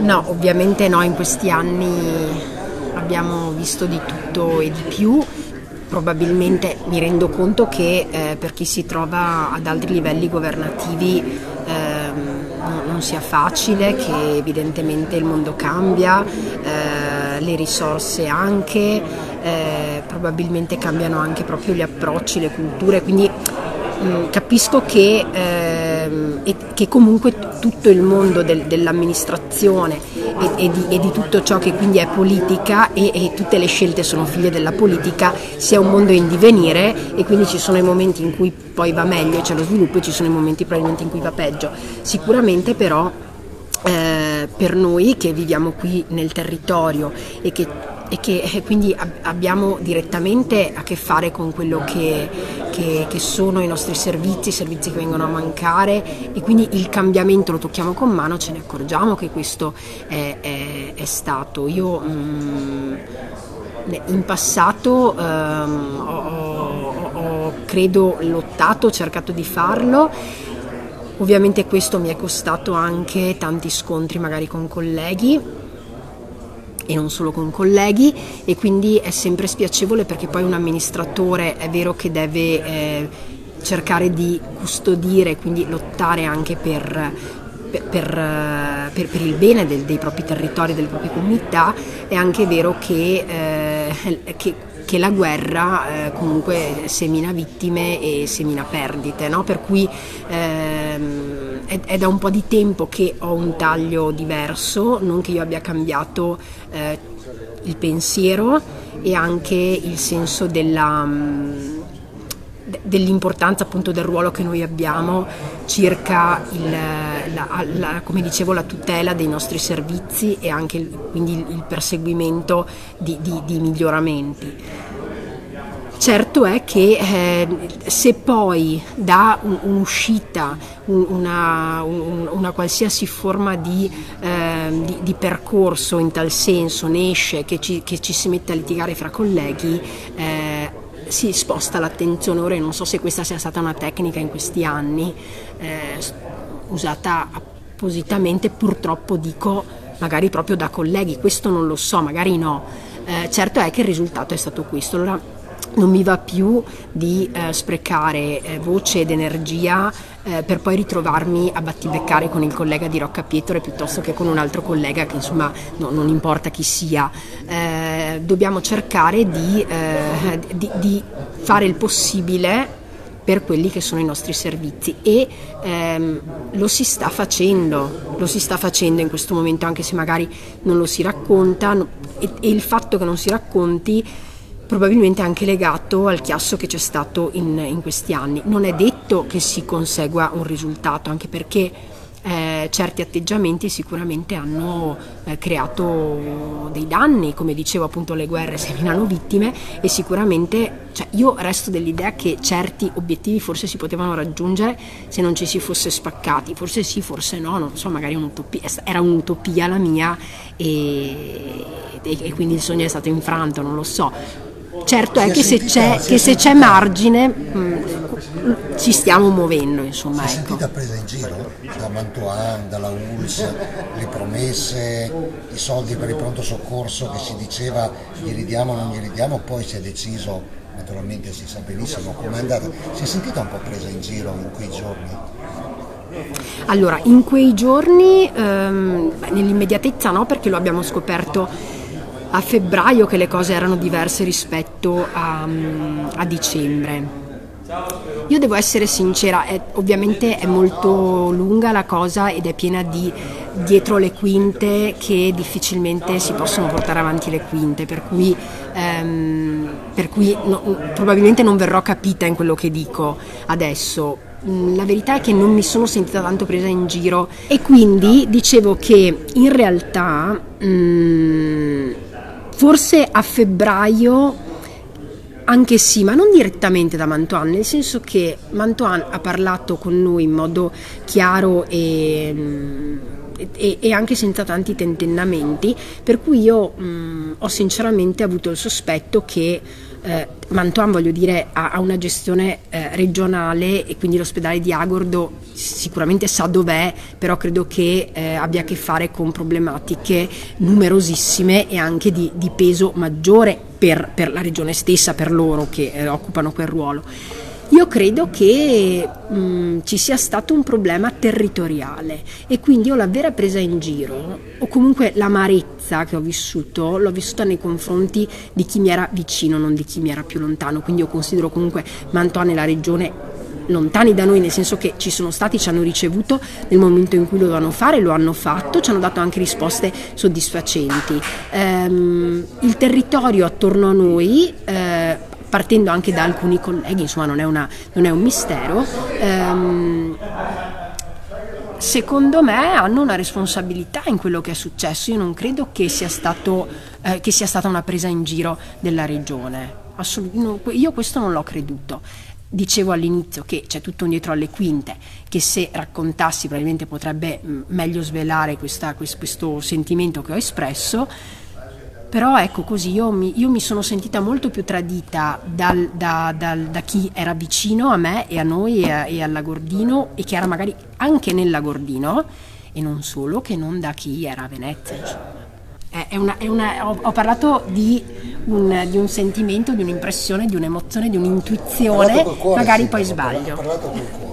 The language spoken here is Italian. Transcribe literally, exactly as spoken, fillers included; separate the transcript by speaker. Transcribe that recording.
Speaker 1: No, ovviamente no, in questi anni abbiamo visto di tutto e di più. Probabilmente mi rendo conto che eh, per chi si trova ad altri livelli governativi ehm, non, non sia facile, che evidentemente il mondo cambia, eh, le risorse anche, eh, probabilmente cambiano anche proprio gli approcci, le culture, quindi mh, capisco che, ehm, e, che comunque t- tutto il mondo del, dell'amministrazione e, e, di, e di tutto ciò che quindi è politica e, e tutte le scelte sono figlie della politica sia un mondo in divenire, e quindi ci sono i momenti in cui poi va meglio e c'è lo sviluppo, e ci sono i momenti probabilmente in cui va peggio. Sicuramente però eh, per noi che viviamo qui nel territorio e che e che quindi abbiamo direttamente a che fare con quello che, che, che sono i nostri servizi, i servizi che vengono a mancare, e quindi il cambiamento lo tocchiamo con mano, ce ne accorgiamo che questo è, è, è stato. Io mh, in passato um, ho, ho credo lottato, cercato di farlo. Ovviamente questo mi è costato anche tanti scontri magari con colleghi, e non solo con colleghi, e quindi è sempre spiacevole, perché poi un amministratore è vero che deve eh, cercare di custodire, quindi lottare anche per, per, per, per, per il bene del, dei propri territori, delle proprie comunità. È anche vero che, eh, che, che la guerra eh, comunque semina vittime e semina perdite, no? Per cui ehm, è, è da un po' di tempo che ho un taglio diverso, non che io abbia cambiato eh, il pensiero e anche il senso della, dell'importanza appunto del ruolo che noi abbiamo circa il, la, la, come dicevo, la tutela dei nostri servizi e anche il, quindi il, il perseguimento di, di, di miglioramenti. Certo è che eh, se poi da un, un'uscita, un, una, un, una qualsiasi forma di, eh, di, di percorso in tal senso ne esce che ci, che ci si mette a litigare fra colleghi, eh, si sposta l'attenzione. Ora non so se questa sia stata una tecnica in questi anni eh, usata appositamente, purtroppo dico magari proprio da colleghi, questo non lo so, magari no. Eh, certo è che il risultato è stato questo. Allora non mi va più di eh, sprecare eh, voce ed energia eh, per poi ritrovarmi a battibeccare con il collega di Roccapietore piuttosto che con un altro collega che insomma no, non importa chi sia. Eh, dobbiamo cercare di, eh, di, di fare il possibile per quelli che sono i nostri servizi, e ehm, lo si sta facendo, lo si sta facendo in questo momento, anche se magari non lo si racconta, no, e, e il fatto che non si racconti probabilmente anche legato al chiasso che c'è stato in, in questi anni. Non è detto che si consegua un risultato, anche perché eh, certi atteggiamenti sicuramente hanno eh, creato dei danni, come dicevo appunto le guerre seminano vittime, e sicuramente cioè, io resto dell'idea che certi obiettivi forse si potevano raggiungere se non ci si fosse spaccati, forse sì, forse no, non so, magari un'utopia, era un'utopia la mia e, e, e quindi il sogno è stato infranto, non lo so. Certo è che se c'è, che se c'è margine mh, ci stiamo muovendo, insomma.
Speaker 2: Si è
Speaker 1: ecco.
Speaker 2: sentita presa in giro da Mantoan, dalla U L S, le promesse, i soldi per il pronto soccorso che si diceva gli ridiamo o non gli ridiamo, poi si è deciso, naturalmente si sa benissimo com'è andata. Si è sentita un po' presa in giro in quei giorni?
Speaker 1: Allora, in quei giorni, ehm, nell'immediatezza no, perché lo abbiamo scoperto a febbraio che le cose erano diverse rispetto a, a dicembre. Io devo essere sincera, è, ovviamente è molto lunga la cosa ed è piena di dietro le quinte che difficilmente si possono portare avanti le quinte, per cui, ehm, per cui no, probabilmente non verrò capita in quello che dico adesso. La verità è che non mi sono sentita tanto presa in giro, e quindi dicevo che in realtà mh, forse a febbraio anche sì, ma non direttamente da Mantoan, nel senso che Mantoan ha parlato con noi in modo chiaro e, e, e anche senza tanti tentennamenti, per cui io mh, ho sinceramente avuto il sospetto che Eh, Mantoan, voglio dire, ha, ha una gestione eh, regionale, e quindi l'ospedale di Agordo sicuramente sa dov'è, però credo che eh, abbia a che fare con problematiche numerosissime e anche di, di peso maggiore per, per la regione stessa, per loro che eh, occupano quel ruolo. Io credo che mh, ci sia stato un problema territoriale, e quindi io la vera presa in giro, o comunque l'amarezza che ho vissuto, l'ho vissuta nei confronti di chi mi era vicino, non di chi mi era più lontano. Quindi io considero comunque Mantoan e la regione lontani da noi, nel senso che ci sono stati, ci hanno ricevuto nel momento in cui lo dovevano fare, lo hanno fatto, ci hanno dato anche risposte soddisfacenti. Ehm, il territorio attorno a noi, eh, partendo anche da alcuni colleghi, insomma non è, una, non è un mistero, ehm, secondo me hanno una responsabilità in quello che è successo. Io non credo che sia, stato, eh, che sia stata una presa in giro della regione, Assolut- no, io questo non l'ho creduto. Dicevo all'inizio che c'è tutto un dietro alle quinte, che se raccontassi probabilmente potrebbe mh, meglio svelare questa, questo, questo sentimento che ho espresso. Però ecco, così io mi, io mi sono sentita molto più tradita dal, da, dal, da chi era vicino a me e a noi e, a, e all'Agordino, e che era magari anche nell'Agordino, e non solo, che non da chi era a Venezia, insomma. È, è una, è una, ho, ho parlato di un, di un sentimento, di un'impressione, di un'emozione, di un'intuizione, magari
Speaker 2: sì,
Speaker 1: poi
Speaker 2: ho
Speaker 1: sbaglio.
Speaker 2: Ho parlato col cuore.